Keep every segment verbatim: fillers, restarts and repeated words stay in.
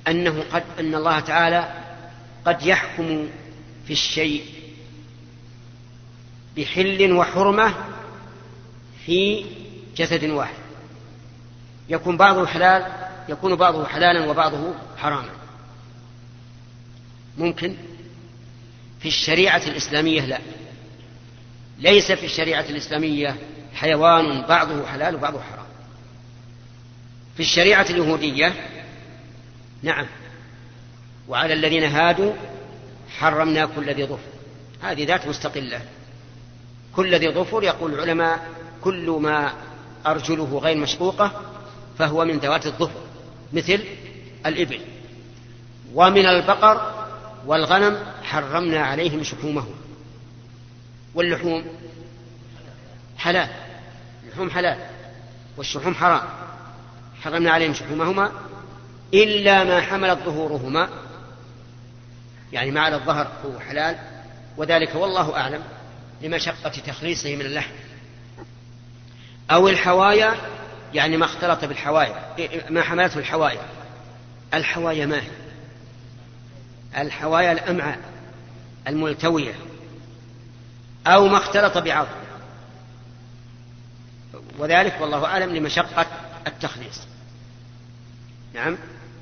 أنه قد أن الله تعالى قد يحكم في الشيء بحل وحرمة في جسد واحد، يكون بعضه حلال يكون بعضه حلالا وبعضه حراما. ممكن. في الشريعة الإسلامية لا، ليس في الشريعة الإسلامية حيوان بعضه حلال وبعضه حرام. في الشريعة اليهودية نعم، وعلى الذين هادوا حرمنا كل ذي ظفر، هذه ذات مستقلة. كل ذي ظفر يقول العلماء كل ما أرجله غير مشقوقة فهو من ذوات الظفر، مثل الإبل. ومن البقر والغنم حرمنا عليهم شحومهم. واللحوم حلال، اللحوم حلال والشحوم حرام، حرمنا عليهم شحومهما إلا ما حملت ظهورهما، يعني ما على الظهر هو حلال، وذلك والله أعلم لمشقة تخليصه من اللحم. أو الحوايا، يعني ما اختلط بالحوايا، ما حملته الحوايا. الحوايا ما هي؟ الحوايا الأمعاء الملتوية، أو ما اختلط بعظم، وذلك والله أعلم لمشقة التخليص. نعم.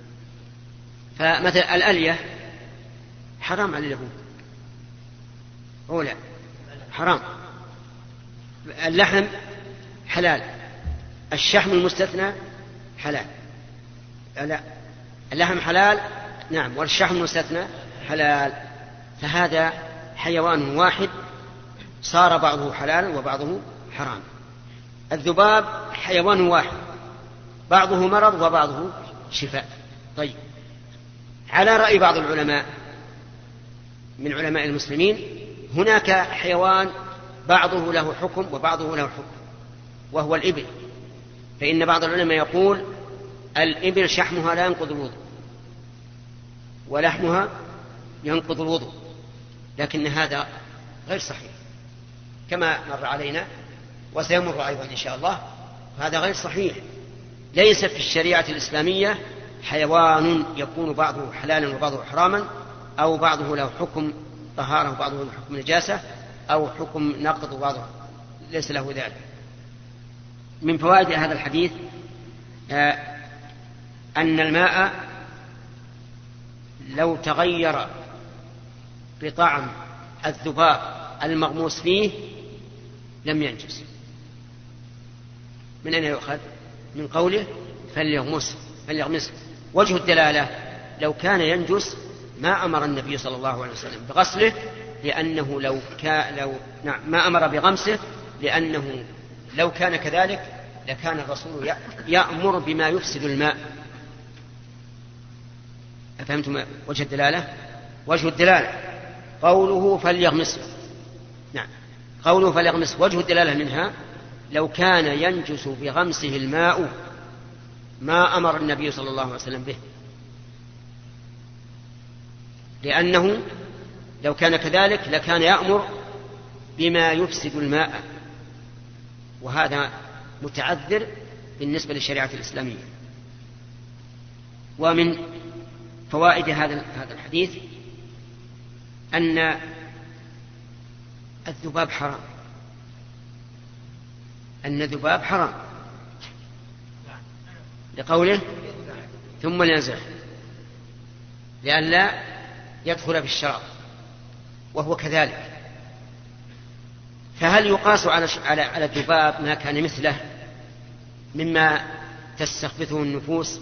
فمثل الألية حرام على اليهود، هو لا حرام. اللحم حلال، الشحم المستثنى حلال. لا، اللحم حلال نعم، والشحم المستثنى حلال. فهذا حيوان واحد صار بعضه حلالا وبعضه حرام. الذباب حيوان واحد بعضه مرض وبعضه شفاء. طيب، على رأي بعض العلماء من علماء المسلمين هناك حيوان بعضه له حكم وبعضه له حكم، وهو الإبل. فإن بعض العلماء يقول الإبل شحمها لا ينقض الوضوء ولحمها ينقض الوضوء، لكن هذا غير صحيح كما مر علينا وسيمر أيضا إن شاء الله. هذا غير صحيح. ليس في الشريعة الإسلامية حيوان يكون بعضه حلالا وبعضه حراما، أو بعضه له حكم طهارة وبعضه له حكم نجاسة، أو حكم نقض وبعضه ليس له ذلك. من فوائد هذا الحديث آه أن الماء لو تغير بطعم الذباب المغموس فيه لم ينجس. من أين يؤخذ؟ من قوله فليغمس فليغمس. وجه الدلالة لو كان ينجس ما أمر النبي صلى الله عليه وسلم بغسله، لأنه لو كان لو نعم ما أمر بغمسه، لأنه لو كان كذلك لكان الرسول يأمر بما يفسد الماء. أفهمتم وجه الدلالة؟ وجه الدلالة قوله فليغمس، نعم قوله فليغمس، وجه الدلالة منها لو كان ينجس بغمسه الماء ما أمر النبي صلى الله عليه وسلم به، لأنه لو كان كذلك لكان يأمر بما يفسد الماء، وهذا متعذر بالنسبة للشريعة الإسلامية. ومن فوائد هذا هذا الحديث أن الذباب حرام، أن الذباب حرام لقوله ثم لينزع، لئلا يدخل في الشراب، وهو كذلك. فهل يقاس على على الذباب ما كان مثله مما تستخبثه النفوس؟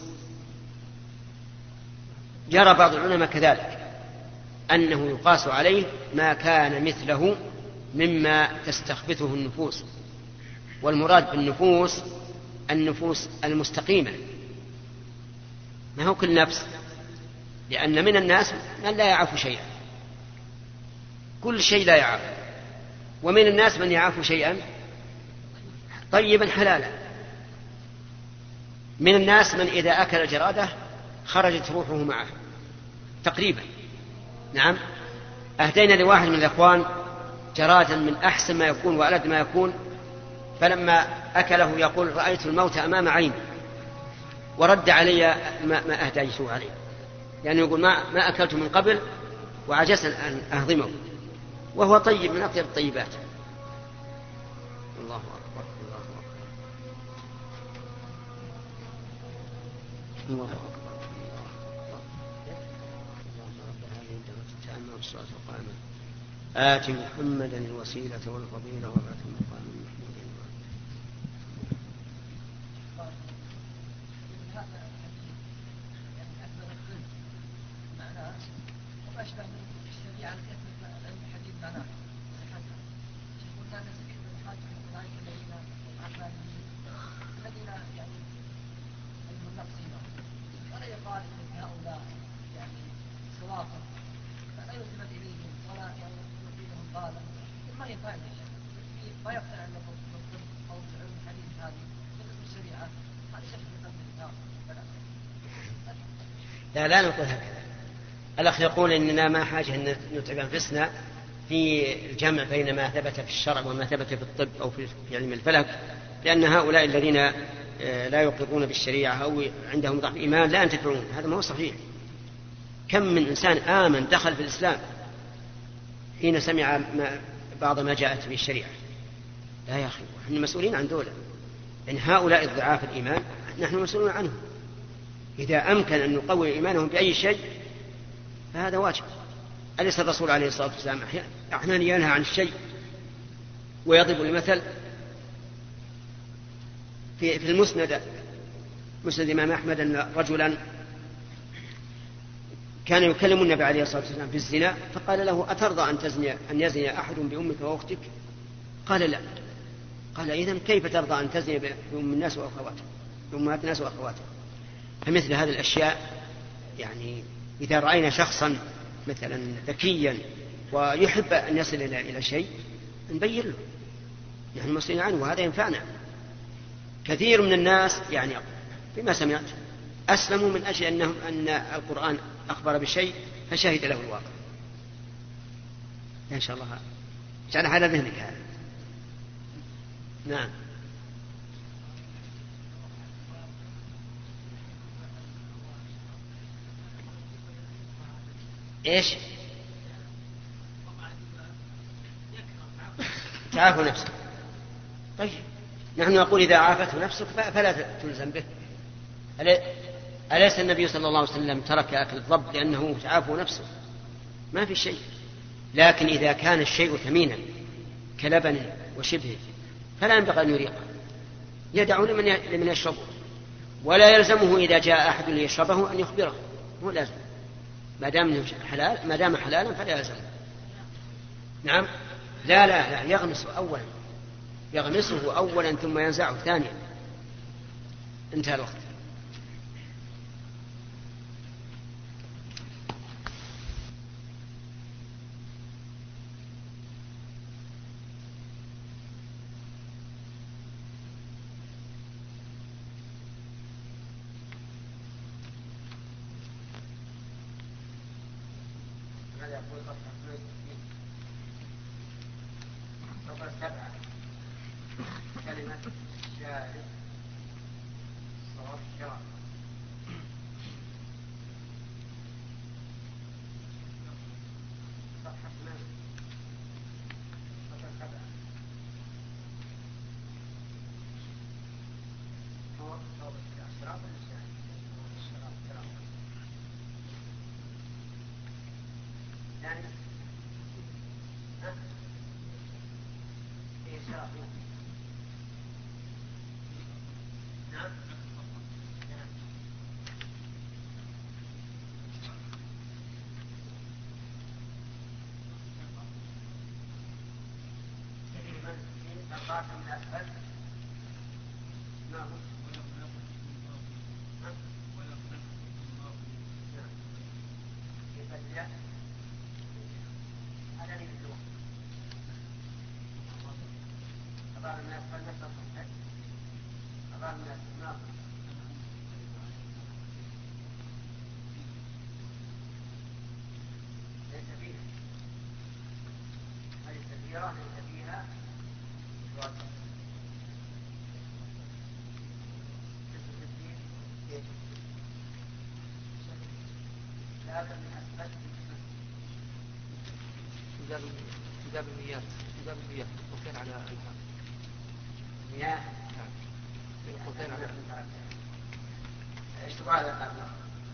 يرى بعض العلماء كذلك أنه يقاس عليه ما كان مثله مما تستخبثه النفوس، والمراد بالنفوس النفوس المستقيمة، ما هو كل نفس، لأن من الناس من لا يعرف شيئا، كل شيء لا يعرف، ومن الناس من يعرف شيئا طيبا حلالا. من الناس من إذا أكل جرادة خرجت روحه معه تقريبا. نعم، أهدينا لواحد من الأخوان جرادا من أحسن ما يكون وألد ما يكون، فلما أكله يقول رأيت الموت أمام عيني، ورد علي ما, ما أهديته عليه. يعني يقول ما, ما أكلت من قبل وعجزت أن أهضمه، وهو طيب من أطيب الطيبات. الله أكبر الله أكبر الله أكبر اللهم رب هذه الدعوة التامة والصلاة القائمة آت محمدا الوسيلة والفضيلة وابعثه مقاما محمودا. وأشبه من الشريعة التي الحديث معناه صحتها. قلنا أن سبيل الحاج أولئك الذين عقلانيين الذين يعني علم النفس ولا يقال إن هؤلاء يعني صوابا، فلا يلتفت إليهم ولا يعطيهم بالا، ما ينفع ما يقتنع أن الطب أو علم الحديث هذه مثل الشريعة هذا شيء يقدم لا لا نقول هكذا. الأخ يقول إننا ما حاجة أن نتعب أنفسنا في الجمع بين ما ثبت في الشرع وما ثبت في الطب أو في علم الفلك، لأن هؤلاء الذين لا يقرون بالشريعة أو عندهم ضعف إيمان لا ينتفعون. هذا ما هو صحيح. كم من إنسان آمن دخل في الإسلام حين سمع ما بعض ما جاءت به الشريعة. لا يا أخي، نحن مسؤولين عن دولة، لأن هؤلاء الضعاف الإيمان نحن مسؤولون عنهم. إذا أمكن أن نقوي إيمانهم بأي شيء فهذا واجب. أليس الرسول عليه الصلاة والسلام أحيانا ينهى عن الشيء ويضرب المثل؟ في في المسند مسند الإمام أحمد أن رجلا كان يكلم النبي عليه الصلاة والسلام في الزنا، فقال له أترضى أن تزني أن يزني أحد بأمك وأختك؟ قال لا. قال إذن كيف ترضى أن تزني بأم الناس وأخواتها بأمهات الناس وأخواتها؟ فمثل هذه الأشياء يعني إذا رأينا شخصا مثلا ذكيا ويحب أن يصل إلى شيء نبين له، نحن مسؤولين عنه وهذا ينفعنا. كثير من الناس يعني بما سمعت أسلموا من أجل أنهم أن القرآن أخبر بشيء فشهد له الواقع. إن شاء الله جعل على ذهنك هذا. نعم. إيش؟ تعافى نفسك. طيب نحن نقول إذا عافته نفسك فلا تلزم به. أليس النبي صلى الله عليه وسلم ترك أكل الضب لأنه تعافى نفسه؟ ما في شيء. لكن إذا كان الشيء ثمينا كلبن وشبه فلا ينبغي أن يريقه، يدعو لمن يشربه، ولا يلزمه إذا جاء أحد ليشربه أن يخبره، مو لازم. ما دام حلال ما دام حلالا فلا يلزمه. نعم. لا لا لا يغمسه أولا يغمسه أولا ثم ينزعه ثانيا. انتهى الوقت. كلمة الشارع صواب الشرع. صفحة ثمانية صفحة سبعة. هو صواب الشرع والشارع الشرع الشرع يعني ها ايه شرع. نعم. القاسم الأسفل ما هو يبدأ هذا اللي بدوه أبار من أسفل نفس الصفحة أبار من أسفل ما هو ليس فيها هذه التغييرات ليس فيها واجب. كتاب المياه كتاب المياه قوتين على الهاء مياه نعم قوتين على الهاء ايش تبغى هذا القانون؟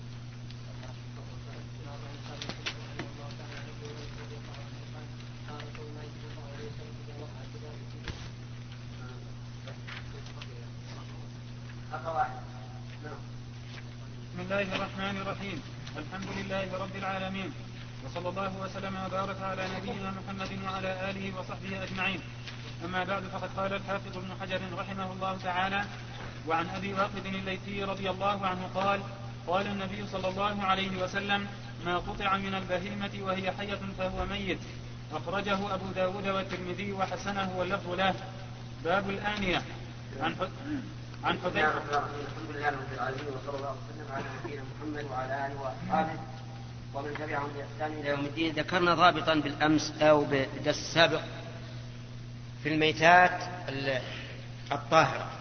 بسم الله الرحمن الرحيم. الحمد لله رب العالمين، وصلى الله وسلم وبارك على نبينا محمد وعلى آله وصحبه أجمعين. أما بعد، فقد قال الحافظ ابن حجر رحمه الله تعالى: وعن أبي واقد الليثي رضي الله عنه قال: قال النبي صلى الله عليه وسلم: ما قطع من البهيمة وهي حية فهو ميت. أخرجه أبو داود والترمذي وحسنه واللفظ له. باب الآنية. عن عن حذيفة. الحمد لله رب العالمين، وصلى الله وسلم على نبينا محمد وعلى آله وأصحابه ومن تبعهم بإحسان إلى يوم الدين. ذكرنا ضابطا بالأمس أو بالدرس السابق في الميتات الطاهرة.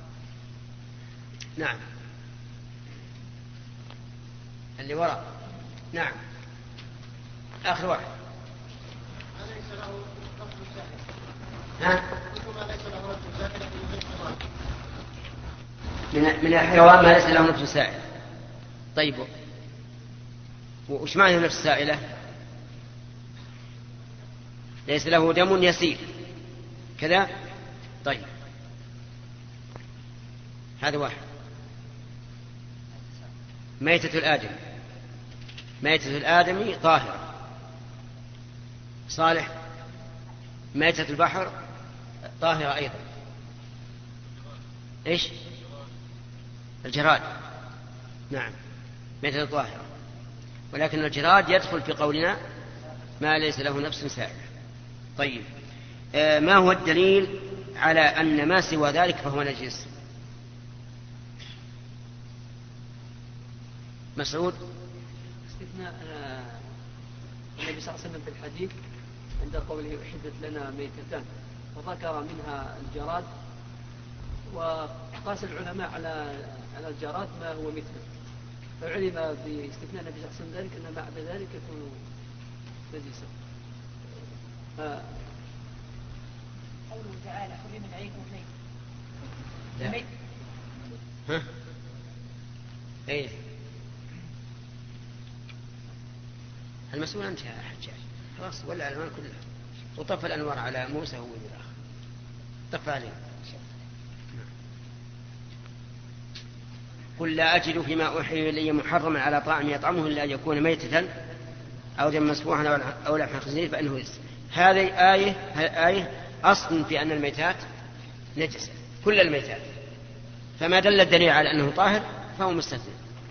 نعم، اللي وراء. نعم، آخر واحد. ليس له رفض سائل. ها؟ كل ما ليس له رفض سائل من من الحيوان ما ليس له نفس سائلة. طيب، وش معنى نفس سائلة؟ ليس له دم يسير كذا. طيب، هذا واحد. ميتة الآدم ميتة الآدمي طاهرة. صالح، ميتة البحر طاهرة أيضا. إيش؟ الجراد. نعم، ميتة طاهرة، ولكن الجراد يدخل في قولنا ما ليس له نفس سائلة. طيب، آه ما هو الدليل على أن ما سوى ذلك فهو نجس؟ مسعود. استثناء النبي صلى الله عليه وسلم في الحديث عند قوله أحدت لنا ميتتان، وذكر منها الجراد، وقاس العلماء على على الجراد ما هو مثله، فعلم باستثناء النبي صلى الله عليه وسلم ذلك أن بعد ذلك يكون نجسا. قوله تعالى: حرم عليكم الميت. الميت. ها؟ ايه، المسؤول أنت يا حجاج، خلاص، ولا الألوان كلها، وطف الأنوار على موسى والآخر، طف عليه. قل لا أجد فيما أوحي إلي محرما على طاعم يطعمه إلا أن يكون ميتة أو دما مسفوحا أو لحم خنزير فإنه رجس. هذه آية آية أصل في أن الميتات نجسة، كل الميتات، فما دل الدليل على أنه طاهر فهو مستثنى.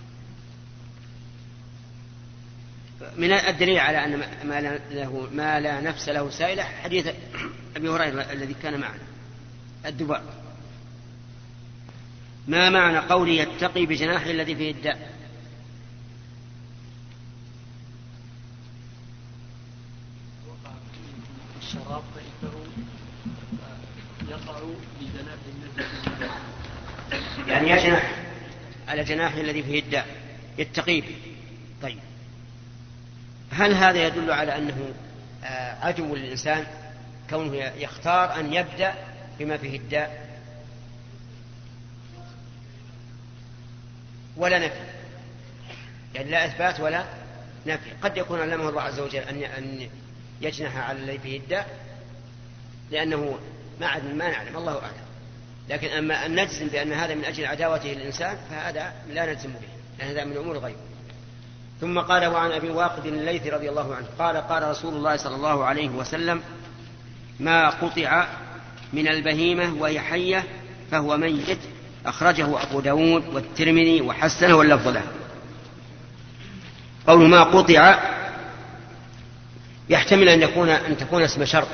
من الدليل على أن ما له ما لا نفس له سائلة حديث أبي هريرة الذي كان معنا، الدباء. ما معنى قوله يتقي بجناحه الذي فيه الداء؟ الشراب فإنه يقع بجناح النجس، يعني يجنح على جناحه الذي فيه الداء، يتقي به. طيب، هل هذا يدل على أنه عدو للإنسان كونه يختار أن يبدأ بما فيه الداء ولا نفي؟ يعني لا إثبات ولا نفي. قد يكون علمه الله عز وجل أن يجنح على الذي فيه الداء لأنه ما ما نعلم، الله أعلم. لكن أما أن نجزم بأن هذا من أجل عداوته للإنسان فهذا لا نجزم به، لأن هذا من أمور الغيب. ثم قال: وعن أبي واقد الليثي رضي الله عنه قال: قال رسول الله صلى الله عليه وسلم: ما قطع من البهيمة وهي حية فهو ميت. أخرجه أبو داود والترمذي وحسنه واللفظ له. قول ما قطع يحتمل أن يكون أن تكون اسم شرط،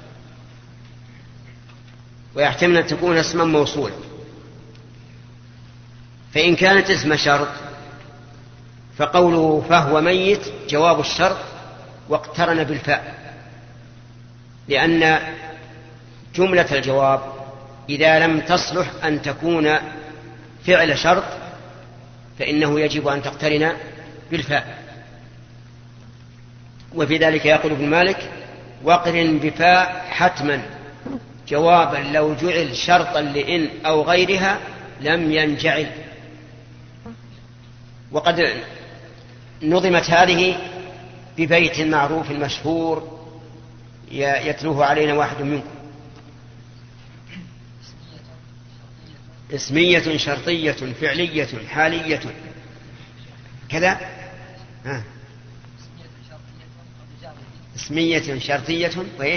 ويحتمل أن تكون اسما موصولا. فإن كانت اسم شرط فقوله فهو ميت جواب الشرط واقترن بالفاء، لأن جملة الجواب إذا لم تصلح أن تكون فعل شرط فإنه يجب أن تقترن بالفاء. وفي ذلك يقول ابن مالك: وقرن بفاء حتما جوابا لو جعل شرطا لإن أو غيرها لم ينجعل. وقد نظمت هذه ببيت معروف مشهور يتلوه علينا واحد منكم: اسمية شرطية فعلية حالية كذا. ها. اسمية شرطية وإيش؟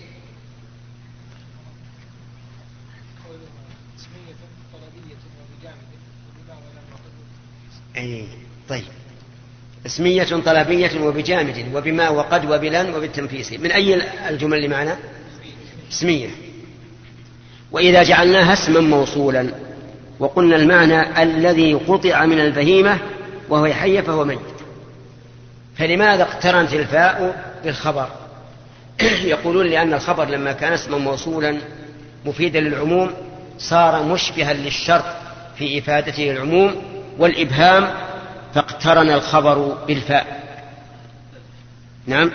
أي طيب. اسمية طلبية وبجامد وبما وقد وبلن وبالتنفيس. من أي الجمل اللي معنا؟ اسمية. وإذا جعلناها اسما موصولا وقلنا المعنى الذي قطع من البهيمة وهو حي فهو ميت، فلماذا اقترنت الفاء بالخبر؟ يقولون لأن الخبر لما كان اسما موصولا مفيدا للعموم صار مشبها للشرط في إفادته العموم والإبهام، فاقترن الخبر بالفاء. نعم.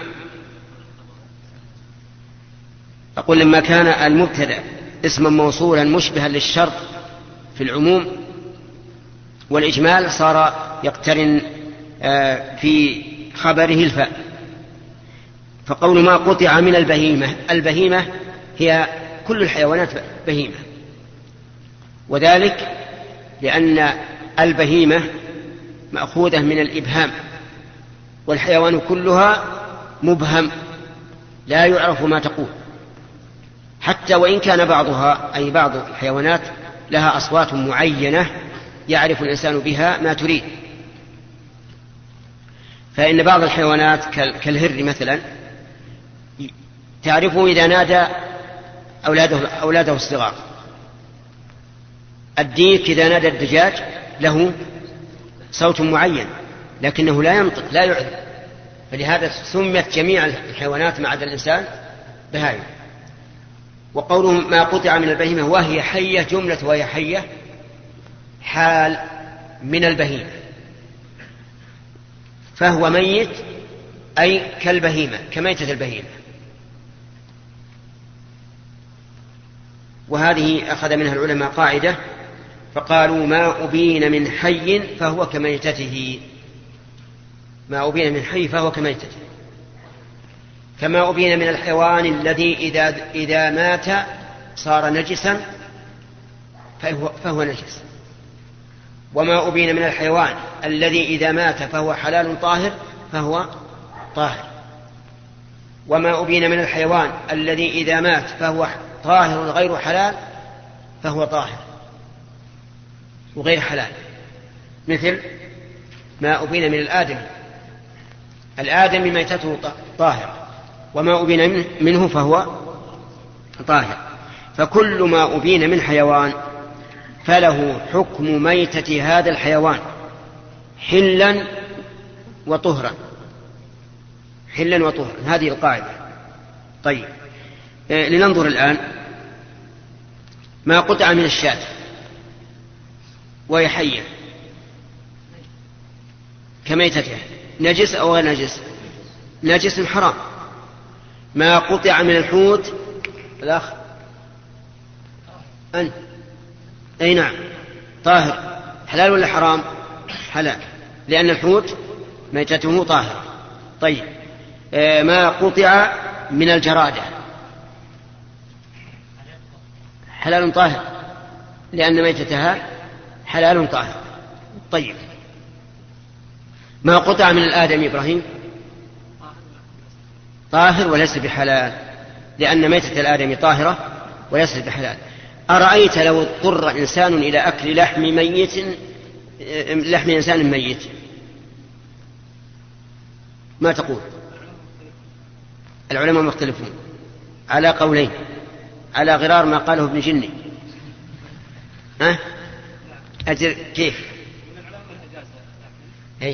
أقول لما كان المبتدأ اسما موصولا مشبها للشرط في العموم والإجمال صار يقترن في خبره الفاء. فقول ما قطع من البهيمة، البهيمة هي كل الحيوانات بهيمة، وذلك لأن البهيمة مأخوذة من الإبهام، والحيوان كلها مبهم لا يعرف ما تقول، حتى وإن كان بعضها أي بعض الحيوانات لها أصوات معينة يعرف الإنسان بها ما تريد. فإن بعض الحيوانات كالهر مثلا تعرفه إذا نادى أولاده, أولاده الصغار. الديك إذا نادى الدجاج له صوت معين لكنه لا ينطق لا يعرف، فلهذا سميت جميع الحيوانات ما عدا الإنسان بهائم. وقوله ما قطع من البهيمة وهي حية جملة وهي حية حال من البهيمة، فهو ميت أي كالبهيمة كميتة البهيمة. وهذه أخذ منها العلماء قاعدة فقالوا ما أبين من حي فهو كميتته، ما أبين من حي فهو كميتته، كما أبين من الحيوان الذي إذا, إذا مات صار نجسا فهو, فهو نجس، وما أبين من الحيوان الذي إذا مات فهو حلال طاهر فهو طاهر، وما أبين من الحيوان الذي إذا مات فهو طاهر غير حلال فهو طاهر وغير حلال، مثل ما أبين من الآدم، الآدم ميتته طاهر وما أبين منه فهو طاهر. فكل ما أبين من حيوان فله حكم ميتة هذا الحيوان حلا وطهرا، حلا وطهرا، هذه القاعدة. طيب آه لننظر الآن. ما قطع من الشاة وهي حية كميتته نجس أو غير نجس؟ نجس حرام. ما قطع من الحوت الأخ أنت أي نعم طاهر، حلال ولا حرام؟ حلال، لأن الحوت ميتته طاهرة. طيب آه ما قطع من الجرادة حلال طاهر لأن ميتتها حلال طاهر. طيب ما قطع من الآدم إبراهيم طاهر وليس بحلال لأن ميتة الآدم طاهرة وليس بحلال. أرأيت لو اضطر إنسان إلى أكل لحم ميت، لحم إنسان ميت، ما تقول؟ العلماء مختلفون على قولين، على غرار ما قاله ابن جني. ها أجل كيف؟ أي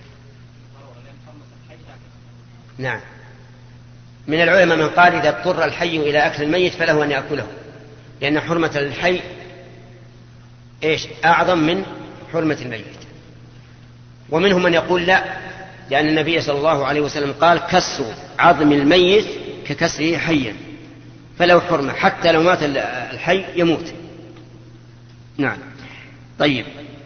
نعم، من العلماء من قال إذا اضطر الحي إلى أكل الميت فله أن يأكله، لأن حرمة الحي إيش أعظم من حرمة الميت. ومنهم من يقول لا، لأن النبي صلى الله عليه وسلم قال كسر عظم الميت ككسره حيا، فلو حرمة حتى لو مات الحي يموت. نعم. طيب،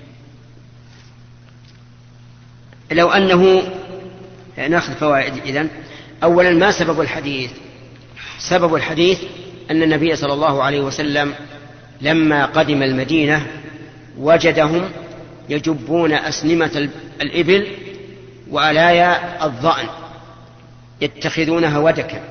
لو أنه نأخذ فوائد إذن. أولا، ما سبب الحديث؟ سبب الحديث أن النبي صلى الله عليه وسلم لما قدم المدينة وجدهم يجبون أسنمة الإبل وألايا الضأن يتخذونها ودكا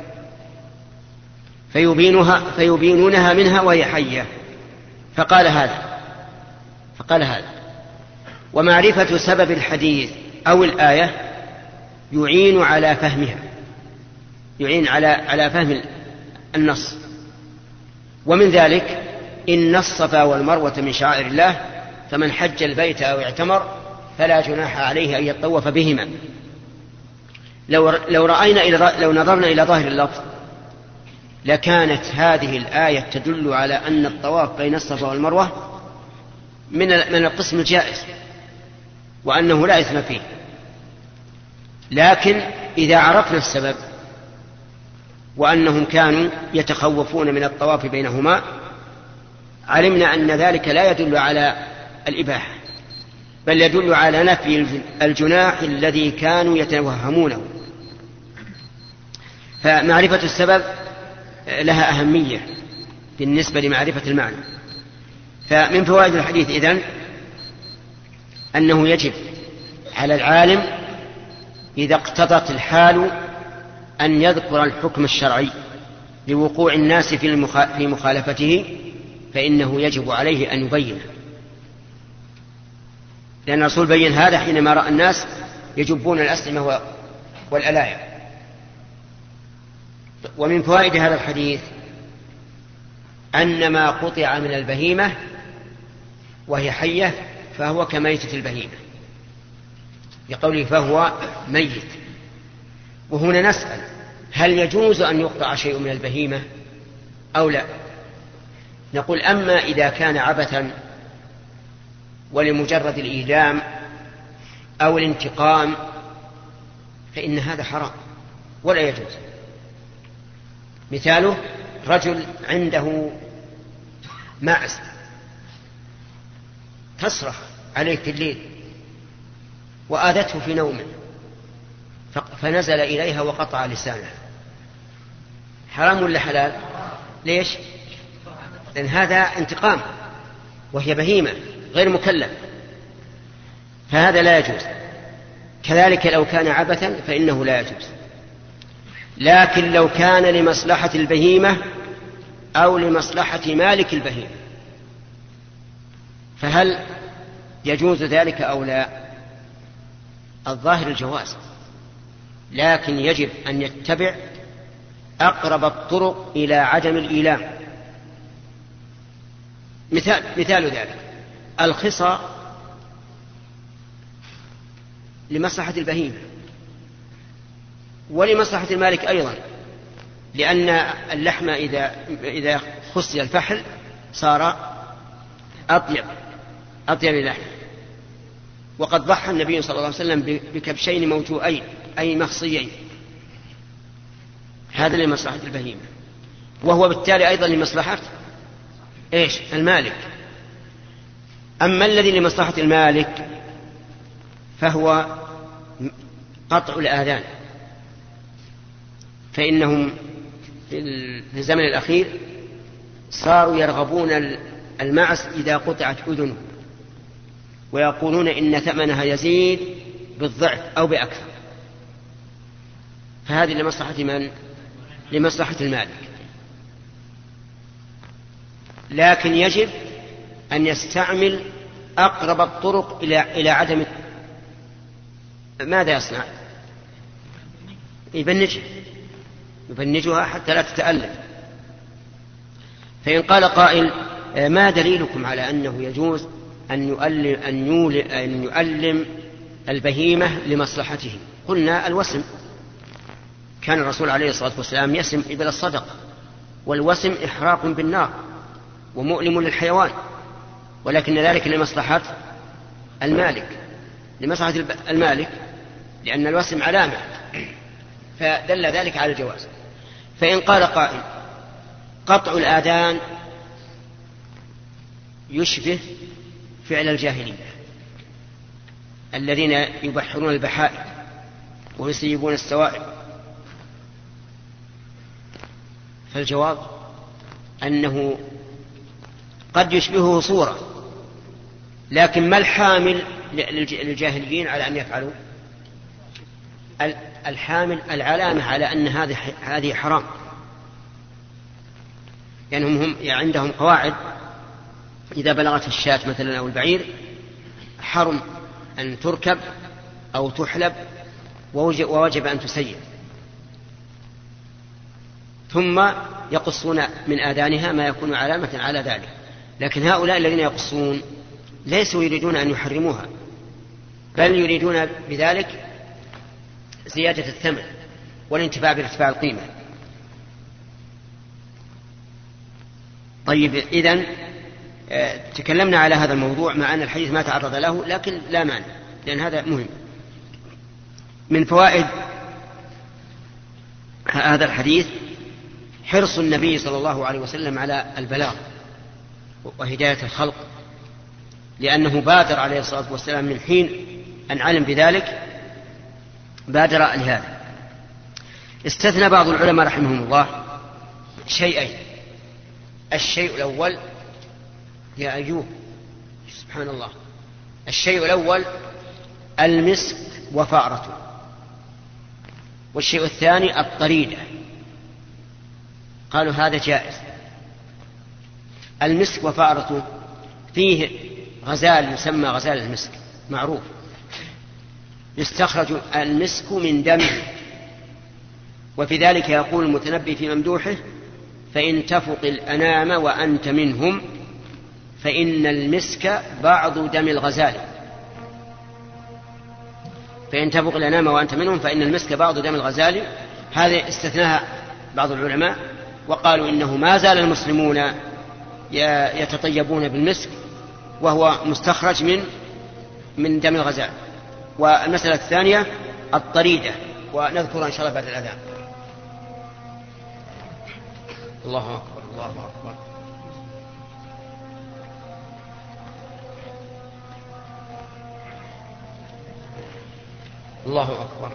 فيبينها فيبينونها منها وهي حية، فقال هذا فقال هذا ومعرفة سبب الحديث أو الآية يعين على فهمها، يعين على على فهم النص. ومن ذلك إن الصفا والمروة من شعائر الله، فمن حج البيت أو اعتمر فلا جناح عليه أن يطوف بهما. لو لو رأينا إلى لو نظرنا إلى ظاهر اللفظ لكانت هذه الآية تدل على أن الطواف بين الصفا والمروة من من القسم الجائز وأنه لا إثم فيه. لكن إذا عرفنا السبب وأنهم كانوا يتخوفون من الطواف بينهما علمنا أن ذلك لا يدل على الإباحة، بل يدل على نفي الجناح الذي كانوا يتوهمونه. فمعرفة السبب لها أهمية بالنسبة لمعرفة المعنى. فمن فوائد الحديث إذن أنه يجب على العالم إذا اقتضت الحال أن يذكر الحكم الشرعي لوقوع الناس في مخالفته، فإنه يجب عليه أن يبينه، لأن الرسول بين هذا حينما رأى الناس يجبون الأسلمة والألايا. ومن فوائد هذا الحديث أن ما قطع من البهيمة وهي حية فهو كميتة البهيمة، بقوله فهو ميت. وهنا نسأل هل يجوز أن يقطع شيء من البهيمة أو لا؟ نقول أما إذا كان عبثا ولمجرد الإيلام أو الانتقام فإن هذا حرام ولا يجوز. مثاله رجل عنده معز تصرخ عليه في الليل وآذته في نومه فنزل إليها وقطع لسانه، حرام ولا حلال؟ ليش؟ لأن هذا انتقام وهي بهيمة غير مكلف، فهذا لا يجوز. كذلك لو كان عبثا فإنه لا يجوز. لكن لو كان لمصلحة البهيمة أو لمصلحة مالك البهيمة فهل يجوز ذلك أو لا؟ الظاهر الجواز، لكن يجب أن يتبع أقرب الطرق إلى عدم الإيلام. مثال, مثال ذلك الخصى لمصلحة البهيمة ولمصلحة المالك أيضا، لأن اللحم إذا, إذا خصي الفحل صار أطيب أطيب اللحم. وقد ضحى النبي صلى الله عليه وسلم بكبشين موجوئين أي مخصيين، هذا لمصلحة البهيمة، وهو بالتالي أيضا لمصلحة إيش؟ المالك. أما الذي لمصلحة المالك فهو قطع الآذان، فإنهم في الزمن الأخير صاروا يرغبون المعز إذا قطعت أذنه ويقولون إن ثمنها يزيد بالضعف أو بأكثر، فهذه لمصلحة من؟ لمصلحة المالك. لكن يجب أن يستعمل أقرب الطرق إلى إلى عدم. ماذا يصنع؟ يبنجها يبنجها حتى لا تتألم. فإن قال قائل ما دليلكم على أنه يجوز أن يؤلم, أن أن يؤلم البهيمة لمصلحته؟ قلنا الوسم، كان الرسول عليه الصلاة والسلام يسم إبل الصدقة، والوسم إحراق بالنار ومؤلم للحيوان، ولكن ذلك لمصلحة المالك. لمصلحة المالك لأن الوسم علامة، فدل ذلك على الجواز. فإن قال قائل قطع الآذان يشبه فعل الجاهلية الذين يبحرون البحائر ويسيبون السوائب، فالجواب أنه قد يشبهه صورة، لكن ما الحامل للجاهليين على أن يفعلوا؟ الحامل العلامة على أن هذه هذه حرام، لأنهم يعني هم يعني عندهم قواعد إذا بلغت الشاة مثلا أو البعير حرم أن تركب أو تحلب ووجب أن تسير، ثم يقصون من آذانها ما يكون علامة على ذلك. لكن هؤلاء الذين يقصون ليسوا يريدون أن يحرموها، بل يريدون بذلك زيادة الثمن والانتفاع بارتفاع القيمة. طيب، إذن تكلمنا على هذا الموضوع مع أن الحديث ما تعرض له، لكن لا مانع لأن هذا مهم. من فوائد هذا الحديث حرص النبي صلى الله عليه وسلم على البلاغ وهداية الخلق، لأنه بادر عليه الصلاة والسلام من حين أن علم بذلك بادر لهذا. استثنى بعض العلماء رحمهم الله شيئين. الشيء الأول يا أيوب سبحان الله الشيء الأول المسك وفأرته، والشيء الثاني الطريدة. قالوا هذا جائز. المسك وفأرته فيه غزال يسمى غزال المسك معروف، يستخرج المسك من دمه، وفي ذلك يقول المتنبي في ممدوحه: فإن تفق الأنام وأنت منهم فإن المسك بعض دم الغزال. فإن تفق الأنام وأنت منهم فإن المسك بعض دم الغزال. هذا استثناها بعض العلماء وقالوا إنه ما زال المسلمون يتطيبون بالمسك وهو مستخرج من من دم الغزال. والمسألة الثانية الطريدة، ونذكرها إن شاء الله بعد الأذان. الله أكبر الله أكبر. الله أكبر.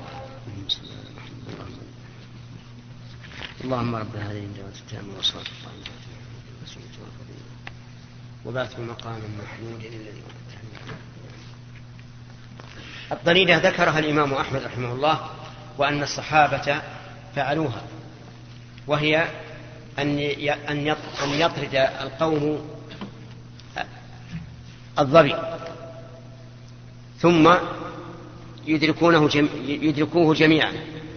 اللهم رب هذه الدعوة التامة والصلاة القائمة وبعث مقام محمود للذي وعدته. الطريدة ذكرها الإمام أحمد رحمه الله، وأن الصحابة فعلوها، وهي أن يطرد القوم الظبي ثم يدركونه جم... يدركوه جميعا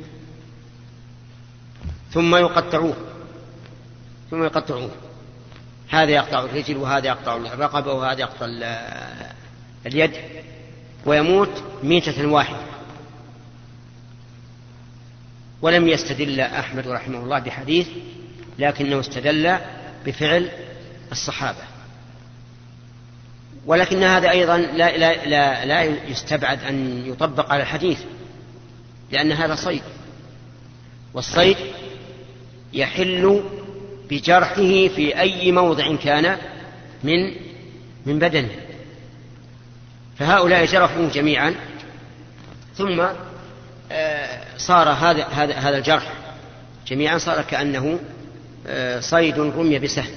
ثم يقطعوه ثم يقطعوه هذا يقطع الرجل وهذا يقطع الرقبة وهذا يقطع اليد، ويموت ميتة واحدة. ولم يستدل أحمد رحمه الله بحديث، لكنه استدل بفعل الصحابة. ولكن هذا أيضا لا, لا, لا, لا يستبعد أن يطبق على الحديث، لأن هذا صيد، والصيد يحل بجرحه في أي موضع كان من من بدنه. فهؤلاء جرحوه جميعا، ثم صار هذا هذا هذا الجرح جميعا صار كأنه صيد رمي بسهم.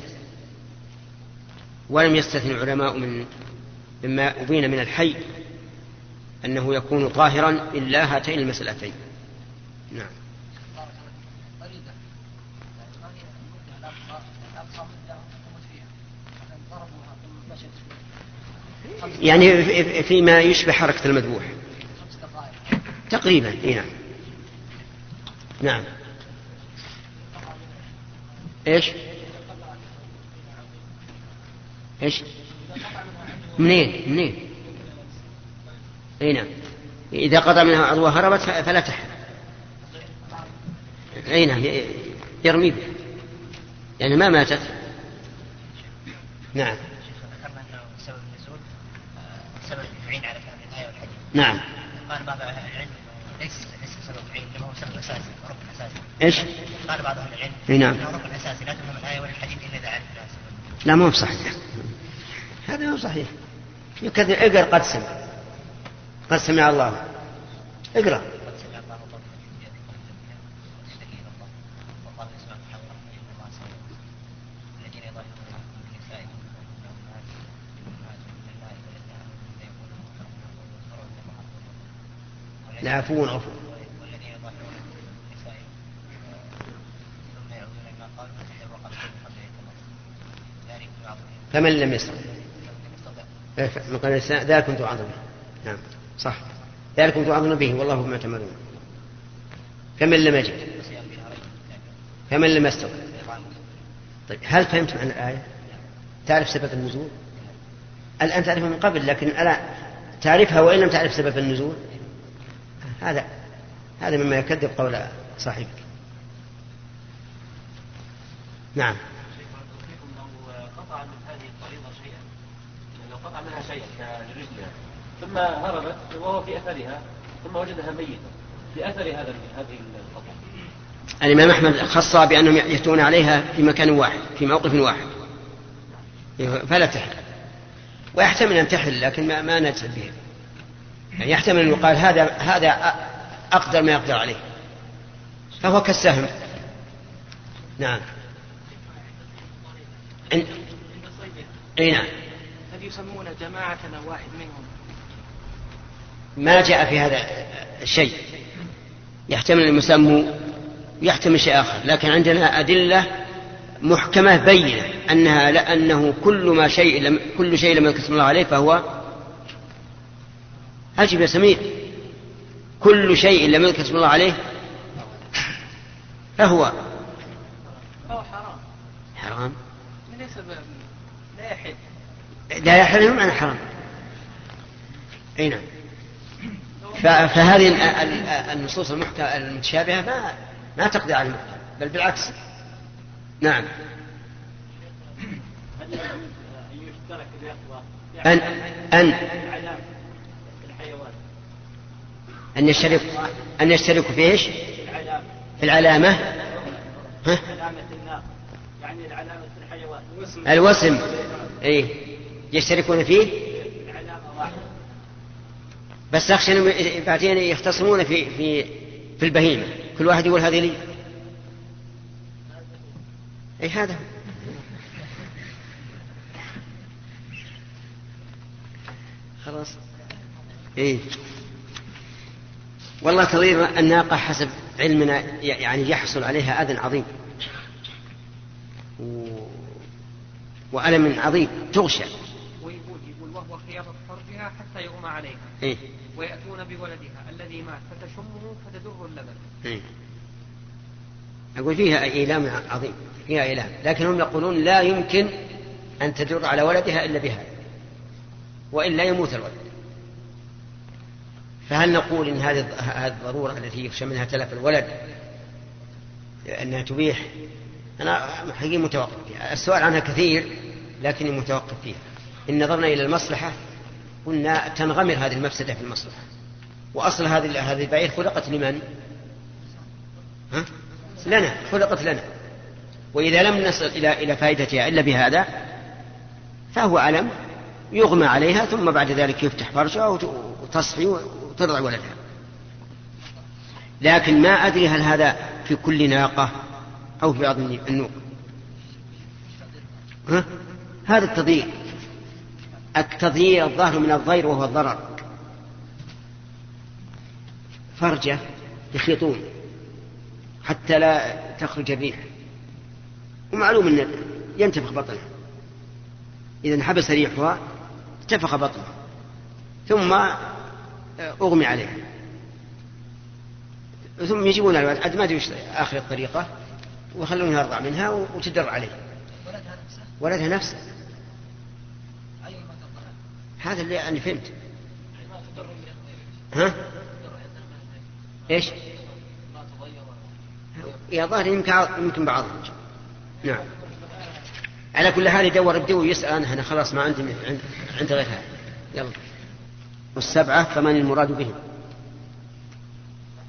ولم يستثن العلماء من مما أبين من الحي أنه يكون طاهرا إلا هاتين المسألتين. نعم. يعني فيما يشبه حركة المذبوح تقريبا. نعم. نعم. ايش ايش منين منين اي نعم. اذا قطع منها عضوها هربت فلا تحل. اي نعم، يرمي به يعني ما ماتت. نعم. سبب النزول سبب يعين على كلام الآية والحديث. نعم. قال بعض أهل العلم ليس ليس سبب عين كما هو سبب أساسي ركن أساسي. إيش؟ قال بعض أهل العلم نعم إنه ركن أساسي لا تفهم الآية ولا الحديث إلا إذا عرف لها سبب. لا، ما هو صحيح، هذا ما هو صحيح. يكذب. اقرأ قد سمع، قد سمع الله، اقرأ. العفو عفو. فمن لم يستطع ذلكم توعظون به. نعم صح، ذلكم توعظون به والله بما تعملون. فمن لم يجد فمن لم يستطع. طيب هل فهمت عن الآية؟ تعرف سبب النزول؟ الآن تعرفها من قبل، لكن ألا تعرفها وإن لم تعرف سبب النزول؟ هذا هذا مما يكذب قول صاحبك. نعم. لو قطع من هذه الفريضة شيئا، لو قطع منها شيئا كالرجل ثم هربت وهو في أثرها ثم وجدها ميتة في أثر هذا هذه القطع. الإمام أحمد خص بأنهم يأتون عليها في مكان واحد في موقف واحد فلا تحل، ويحتمل أن تحل لكن ما, ما نجزم به. يعني يحتمل أن يقال هذا هذا أقدر ما يقدر عليه فهو كالسهم. نعم. إن... إيه نعم. هل يسمون جماعة أو واحد منهم؟ ما جاء في هذا الشيء، يحتمل أن يسموا، يحتمل شيء آخر، لكن عندنا أدلة محكمة بينة أنها لأنه كل ما شيء لم كل شيء لم يكتب الله عليه فهو أجب يا سمير، كل شيء لم يكتب الله عليه فهو فهو حرام. حرام من سبب لا يحل لا يحل معنى حرام. أي نعم. فهذه النصوص المحكمة المتشابهة ما ما تقضي على المحكم بل بالعكس. نعم. أن أن أن يشترك أن يشتركوا في إيش؟ في العلامة. ها؟ يعني العلامة في الحيوان. الوسم. إيه يشتركون فيه. بس أخشى أنهم بعدين يختصمون في في في البهيمة، كل واحد يقول هذه لي. أي هذا خلاص. إيه والله تضير الناقة حسب علمنا يعني يحصل عليها أذى عظيم و... وألم عظيم تغشى. ويقول يقول وهو خيار فرجها حتى يغمى عليها. إيه؟ ويأتون بولدها الذي مات فتشمه فتدر اللبن. إيه؟ أقول فيها إيلام عظيم، فيها إيلام، لكن هم يقولون لا يمكن أن تدر على ولدها إلا بها وإلا يموت الولد. فهل نقول إن هذه الضرورة التي يخشى منها تلف الولد أنها تبيح؟ أنا حقيقي متوقف فيها، السؤال عنها كثير لكني متوقف فيها. إن نظرنا إلى المصلحة قلنا تنغمر هذه المفسدة في المصلحة. وأصل هذه هذه البعير خلقت لمن؟ ها؟ لنا، خلقت لنا، وإذا لم نصل إلى إلى فائدتها إلا بهذا فهو ألم يغمى عليها ثم بعد ذلك يفتح فرجها وتصحي وترضع ولدها. لكن ما أدري هل هذا في كل ناقة أو في بعض النوق. ها؟ هذا التضيير، التضيير الظاهر من الضير وهو الضرر. فرجة يخيطون حتى لا تخرج الريح، ومعلوم أن ينتفخ بطنها، إذا انحبس ريحها انتفخ بطنها ثم أغمي عليها، ثم يجيبون الولد عاد ما أدري آخر الطريقة ويخلونها يرضع منها وتدر عليه. ولدها نفسه. هذا اللي أنا فهمت. ها؟ إيش؟ يا ظاهر يمكن يمكن بعضهم. نعم. على كل حال يدور بدو ويسأل أنا خلاص ما عندي عند غيرها. يلا. والسبعة فمن المراد بهم؟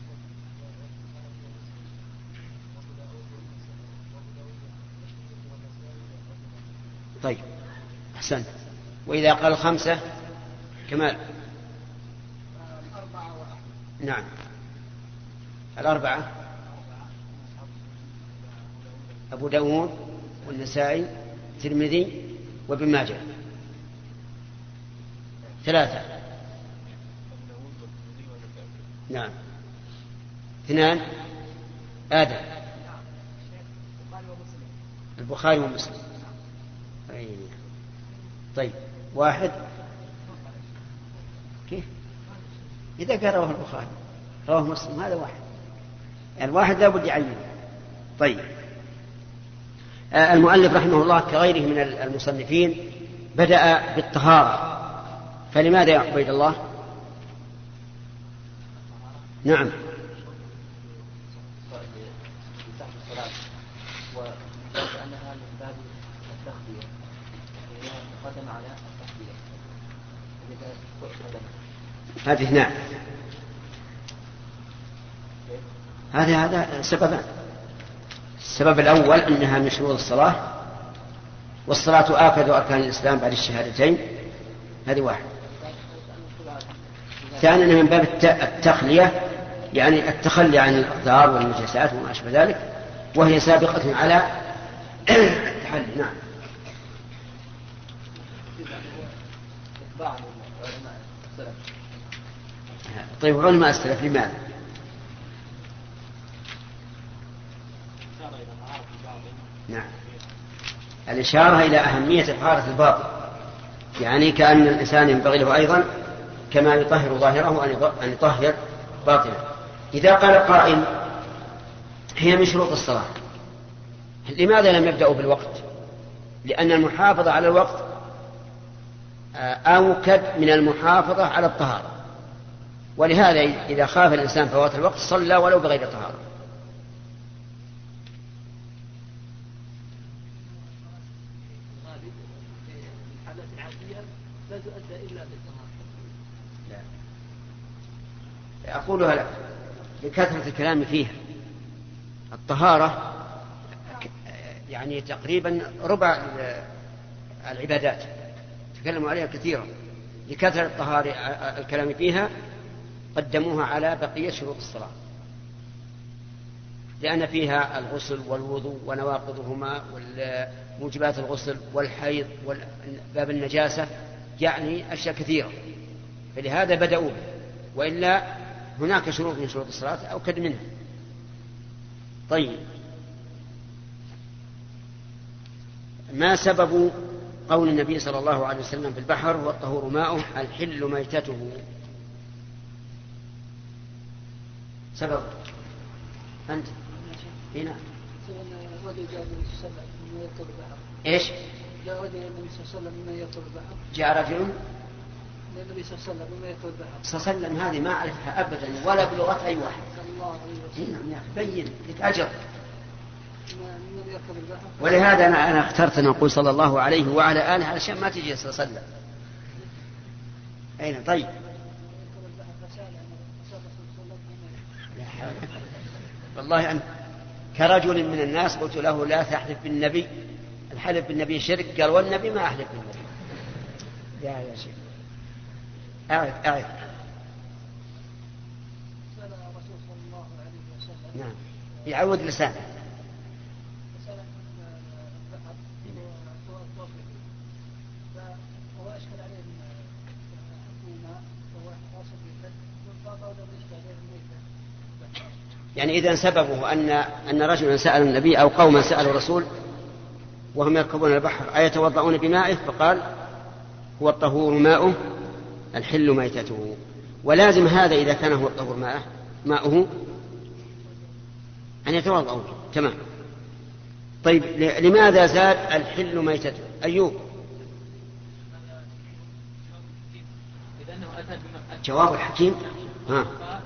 طيب أحسنت. وإذا قال خمسة كمال. نعم الأربعة أبو داود والنسائي الترمذي وابن ماجه. ثلاثة. نعم. اثنان آدم البخاري ومسلم. طيب واحد كيف إذا قال رواه البخاري رواه مسلم هذا واحد، يعني واحد لا بد يعينه. طيب آه المؤلف رحمه الله كغيره من المصنفين بدأ بالطهارة، فلماذا يا عبيد الله؟ نعم وأنها من باب التخبير قدم على التخبير هذه. نعم هذا هذا سببان. السبب الأول أنها من شروط الصلاة، والصلاة آكد أركان الإسلام بعد الشهادتين، هذه واحد. ثانيا أنها من باب التخلية، يعني التخلي عن الأقدار والنجاسات وما أشبه ذلك، وهي سابقة على التحلي. نعم. طيب علماء السلف لماذا؟ نعم الإشارة إلى أهمية طهارة الباطن، يعني كأن الإنسان ينبغي له أيضا كما يطهر ظاهره أن يطهر باطنه. إذا قال قائل هي من شروط الصلاة، لماذا لم يبدأوا بالوقت؟ لأن المحافظة على الوقت أوكد من المحافظة على الطهارة، ولهذا إذا خاف الإنسان فوات الوقت صلى ولو بغير طهارة. أقولها لك لكثرة الكلام فيها. الطهارة يعني تقريبا ربع العبادات تكلموا عليها كثيرا، لكثرة الطهارة الكلام فيها قدموها على بقية شروط الصلاة، لأن فيها الغسل والوضوء ونواقضهما وموجبات الغسل والحيض وباب النجاسة، يعني أشياء كثيرة، فلهذا بدأوا به. وإلا هناك شروط من شروط الصلاة أوكد منها. طيب ما سبب قول النبي صلى الله عليه وسلم في البحر والطهور ماؤه الحل ميتته؟ سبب أنت هنا إيش؟ جاء رجل النبي صلى الله عليه وسلم مما يركب البحر. جاء رجل النبي صلى الله عليه وسلم مما يركب البحر. صلى الله عليه وسلم هذه ما أعرفها أبدا ولا بلغة أي واحد. صلى الله عليه وسلم. نعم يا أخي بين لك أجر. مما يركب البحر. ولهذا أنا أنا اخترت أن أقول صلى الله عليه وعلى آله علشان ما تجي صلى الله عليه وسلم. أين طيب؟ والله أن كرجل من الناس قلت له لا تحلف بالنبي، الحلف بالنبي شرك، قال والنبي ما أحلف بالنبي. يا يا شيخ أعرف أعرف. سأل الرسول صلى الله عليه وسلم. نعم يعود لسانه. سأل البحر فهو أشكل عليه الماء وهو واصل بالبلد فقال له يشكل عليه الميتة. يعني إذا سببه أن أن رجلا سأل النبي أو قوما سألوا الرسول وهم يركبون البحر أيتوضؤون بمائه؟ فقال هو الطهور ماؤه الحل ميتته. ولازم هذا إذا كان هو الطهور ماؤه ماؤه أن يتوضأوا. تمام. طيب لماذا زاد الحل ميتته؟ أيوب جواب الحكيم. ها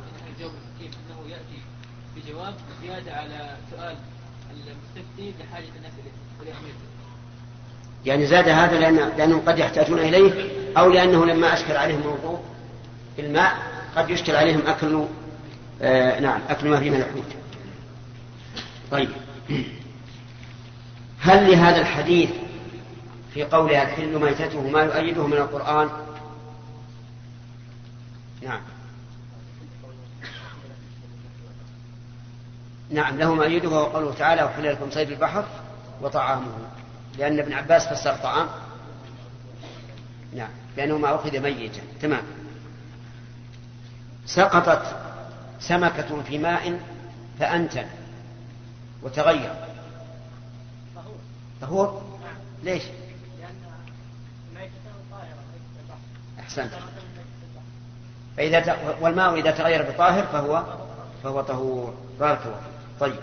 بجواب زيادة على سؤال المستفتي لحاجة الناس إليه. يعني زاد هذا لأن لأنهم قد يحتاجون إليه، أو لأنه لما أشكل عليهم موضوع الماء قد يشكل عليهم أكل آه نعم أكل ما فيه من الحوت. طيب هل لهذا الحديث في قولها الحل ميتته ما يؤيده من القرآن؟ نعم نعم له ما يؤيده، وهو قوله تعالى وحل لكم صيد البحر وطعامه، لأن ابن عباس فسر طعام نعم لأنه ما أخذ ميتا. تمام. سقطت سمكة في ماء فأنتن وتغير طهور. ليش؟ أحسنت. فإذا ت... والماء إذا تغير بطاهر فهو فهو طهور. بارك الله. طيب.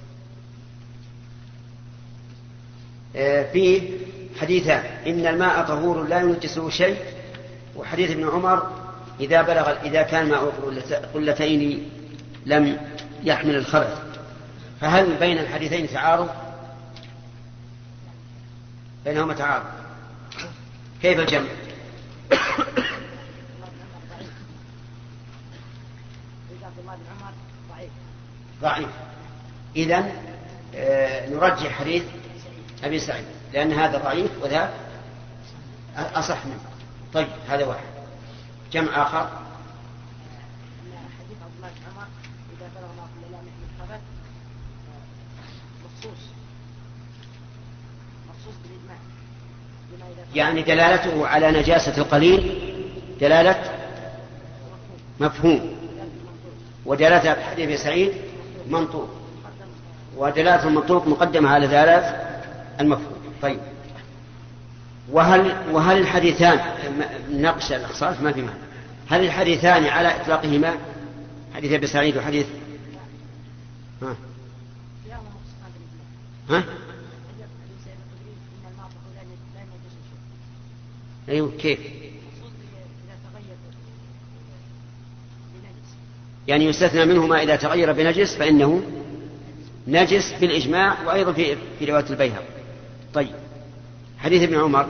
فيه حديثان: إن الماء طهور لا ينجسه شيء، وحديث ابن عمر إذا بلغ إذا كان ماء قلتين لم يحمل الخبث. فهل بين الحديثين تعارض؟ بينهما تعارض. كيف الجمع؟ ضعيف. إذن آه نرجح حديث أبي سعيد لأن هذا ضعيف وذا أصح منه. طيب هذا واحد. جمع آخر: حديث عبد الله بن عمر إذا بلغ ما قبل لا يحمل الخبث مخصوص مخصوص بالإجماع، يعني دلالته على نجاسة القليل دلالة مفهوم، ودلالة حديث أبي سعيد منطوق، ودلالة المنطوق مقدمة على دلالة المفهوم. طيب. وهل وهل الحديثان نقش الأخصاص ما في معنى، هل الحديثان على إطلاقهما حديث أبي سعيد وحديث ها ها أيوه كيف يعني يستثنى منه ما إذا تغير بنجس فإنه نجس بالإجماع، وأيضا في في رواية البيهقي. طيب. حديث ابن عمر: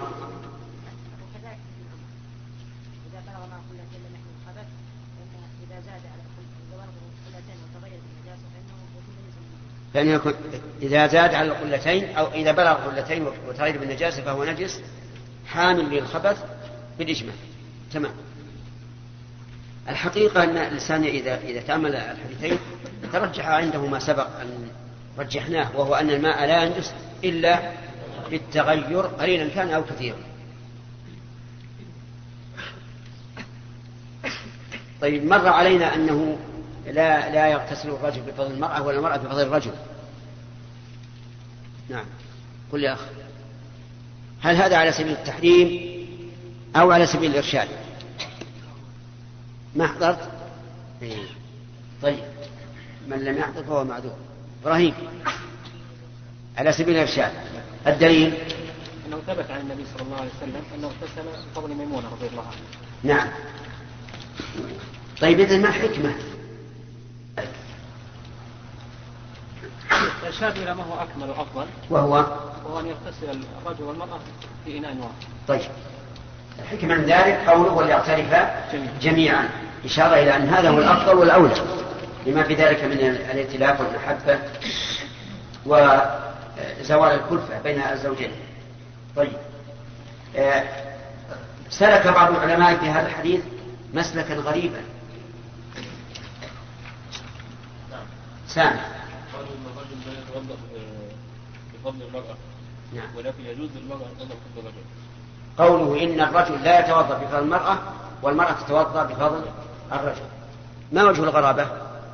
فإنه يكون إذا زاد على القلتين أو إذا بلغ قلتين وتغير بالنجاسة فهو نجس حامل للخبث بالإجماع. تمام. الحقيقة أن الإنسان إذا إذا تأمل الحديثين ترجح عنده ما سبق أن رجحناه، وهو أن الماء لا ينجس إلا بالتغير قليلا كان أو كثيرا. طيب. مر علينا أنه لا لا يغتسل الرجل بفضل المرأة ولا المرأة بفضل الرجل. نعم. قل يا أخ، هل هذا على سبيل التحريم أو على سبيل الإرشاد؟ ما حضرت؟ إيه. طيب. من لم يحضر فهو معذور. إبراهيم: على سبيل الإرشاد. الدليل أنه ثبت عن النبي صلى الله عليه وسلم أنه اغتسل بفضل ميمونة رضي الله عنها. نعم. طيب إذن ما الحكمة؟ إرشاد إلى ما هو أكمل وأفضل، وهو وهو أن يغتسل الرجل والمرأة في إناء واحد. طيب. الحكمة من ذلك قوله وليعترفا جميعا، إشارة إلى أن هذا هو الأفضل والأولى لما في ذلك من الائتلاف والمحبة وزوال الكلفة بين الزوجين. طيب. آه سلك بعض العلماء في هذا الحديث مسلكا غريبا. سامع. قالوا ان الرجل لا يتوضا بفضل المراه. نعم. ولكن يجوز للمراه ان تتوضا بفضل الرجل. قوله إن الرجل لا يتوضا بفضل المرأة والمرأة تتوضا بفضل الرجل، ما وجه الغرابة؟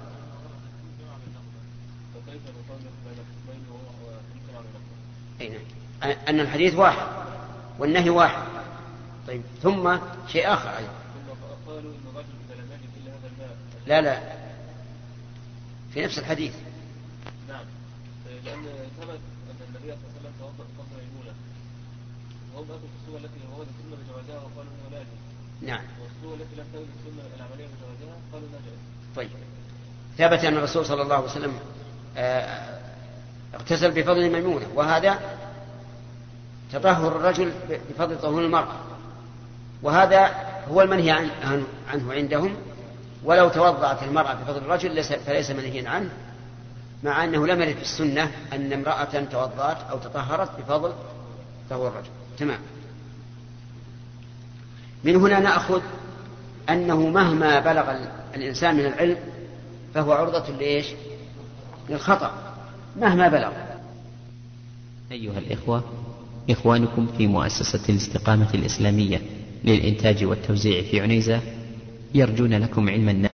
فكيف نفرق بين الحكمين ويمكن على أين أن الحديث واحد والنهي واحد. طيب. ثم شيء آخر أيضا. ثم قالوا ان الرجل اذا لم يجد الا هذا الماء. لا لا في نفس الحديث. نعم. لأن ثبت أن النبي صلى الله عليه وسلم توضأ بفضل ميمونة، وهم أتوا في الصورة التي وردت السنة بجوازها وقالوا إنه لا يجوز. نعم. والصورة التي لم ترد السنة العملية بجوازها قالوا لا جائز. طيب. ثبت أن الرسول صلى الله عليه وسلم اغتسل بفضل ميمونة، وهذا تطهر الرجل بفضل طهور المرأة، وهذا هو المنهي عن عنه عندهم. ولو توضأت المرأة بفضل الرجل فليس منهيا عنه، مع أنه لم يرد في السنة أن امرأة توضأت أو تطهرت بفضل طهور الرجل. تمام. من هنا نأخذ أنه مهما بلغ الإنسان من العلم فهو عرضة لإيش؟ للخطأ مهما بلغ. أيها الإخوة، إخوانكم في مؤسسة الاستقامة الإسلامية للإنتاج والتوزيع في عنيزة يرجون لكم علما